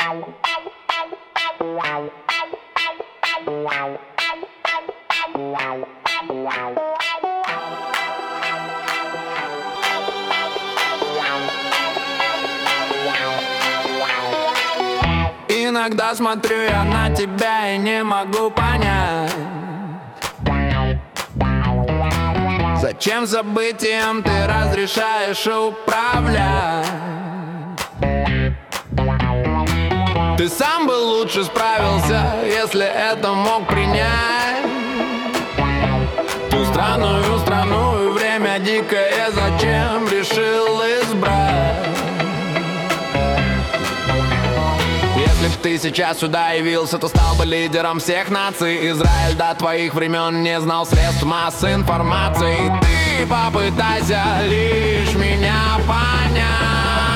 Иногда смотрю я на тебя и не могу понять, зачем событием ты разрешаешь управлять. Ты сам бы лучше справился, если это мог принять. Ту странную страну и время дикое зачем решил избрать? Если б ты сейчас сюда явился, то стал бы лидером всех наций. Израиль до твоих времен не знал средств массовой информации. Ты попытайся лишь меня понять.